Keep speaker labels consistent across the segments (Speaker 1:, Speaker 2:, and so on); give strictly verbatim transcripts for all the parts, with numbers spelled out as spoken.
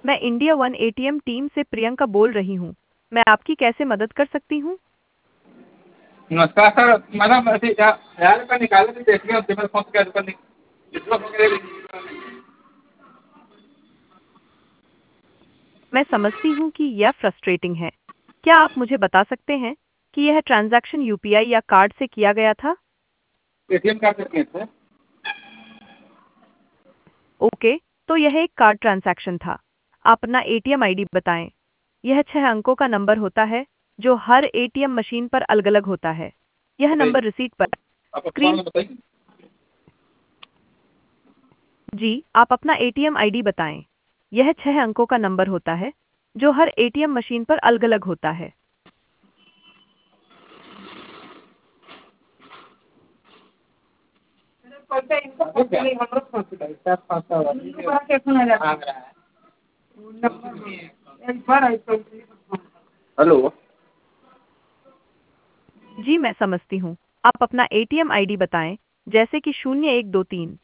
Speaker 1: मैं India one ATM team से प्रियंका बोल रही हूँ। मैं आपकी कैसे मदद कर सकती हूँ?
Speaker 2: नमस्कार सर, मैडम अभी हजार रुपये निकाले थे, देखिए उसके बाद फोन किया रुपये
Speaker 1: मैं समझती हूँ कि यह फ्रस्ट्रेटिंग है। क्या आप मुझे बता सकते हैं कि यह ट्रांजैक्शन यूपीआई या कार्ड से किया गया था?
Speaker 2: एटीएम कार्ड से किए थे।
Speaker 1: ओके, तो यह एक कार्ड ट्रांजैक्शन था। आप अपना एटीएम आईडी बताएं। यह छह अंकों का नंबर होता है जो हर एटीएम मशीन पर अलग-अलग होता है। यह
Speaker 2: बताइए,
Speaker 1: नंबर रिसीट पर
Speaker 2: आप अपना
Speaker 1: स्क्रीन।
Speaker 2: नाम बताइए।
Speaker 1: जी, आप अपना एटीएम आईडी बताएं। यह छह अंकों का नंबर होता है जो हर एटीएम मशीन पर अलग-अलग होता है।
Speaker 2: हेलो,
Speaker 1: जी, मैं समझती हूँ। आप अपना एटीएम आईडी बताएं, जैसे कि शून्य एक दो तीन।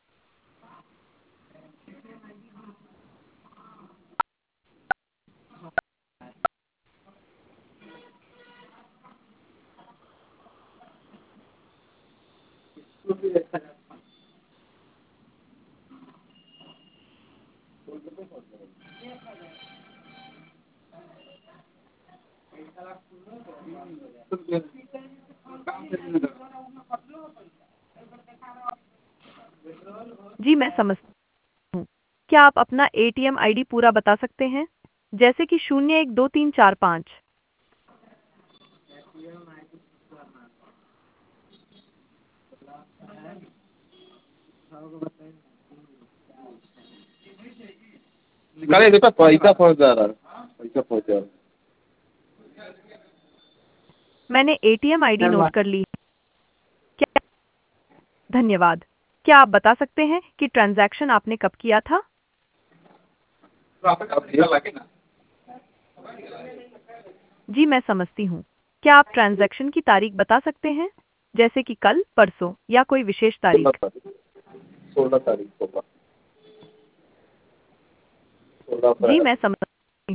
Speaker 1: जी, मैं समझती हूँ। क्या आप अपना एटीएम आईडी पूरा बता सकते हैं? जैसे कि शून्य एक दो तीन चार पाँच।
Speaker 2: निकाले देखो पैसा पहुँच जा रहा है, पैसा पहुँच जा रहा है।
Speaker 1: मैंने एटीएम आईडी नोट कर ली। क्या धन्यवाद। क्या आप बता सकते हैं कि ट्रांजैक्शन आपने कब किया था?
Speaker 2: अब भैया लगे ना,
Speaker 1: जी, मैं समझती हूँ। क्या आप ट्रांजैक्शन की तारीख बता सकते हैं? जैसे कि कल, परसों या कोई विशेष
Speaker 2: सोलह
Speaker 1: तारीख?
Speaker 2: तारीख सोलह तारीख को सोलह
Speaker 1: जी,
Speaker 2: अप्रैल।
Speaker 1: मैं समझती हूँ।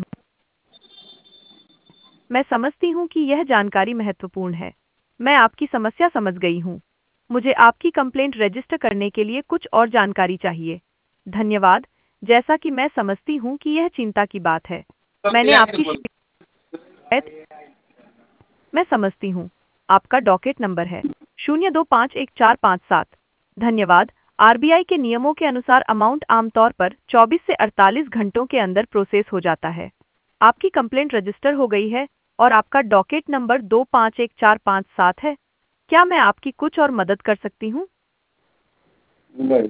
Speaker 1: मैं समझती हूँ कि यह जानकारी महत्वपूर्ण है। मैं आपकी समस्या समझ गई हूँ। मुझे आपकी कंप्लेंट रजिस्टर करने के लिए कुछ और जानकारी चाहिए। धन्यवाद। जैसा कि मैं समझती हूँ कि यह चिंता की बात है।
Speaker 2: सब
Speaker 1: मैंने
Speaker 2: दिया नहीं
Speaker 1: आपकी
Speaker 2: बोल।
Speaker 1: शिकायत मैं समझती हूँ। आपका डॉकेट नंबर है शून्य दो पाँच एक चार पाँच सात। धन्यवाद। आरबीआई के नियमों के अनुसार अमाउंट आमतौर पर चौबीस से अड़तालीस घंटों के अंदर प्रोसेस हो जाता है। आपकी कंप्लेंट रजिस्टर हो गई है और आपका डॉकेट नंबर दो पाँच एक चार पाँच सात है। क्या मैं आपकी कुछ और मदद कर सकती हूँ?
Speaker 2: नहीं।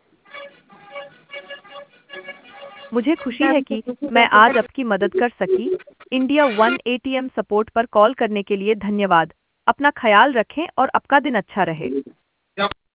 Speaker 1: मुझे खुशी है कि मैं आज आपकी मदद कर सकी। इंडिया वन एटीएम सपोर्ट पर कॉल करने के लिए धन्यवाद। अपना ख्याल रखें और आपका दिन अच्छा रहे।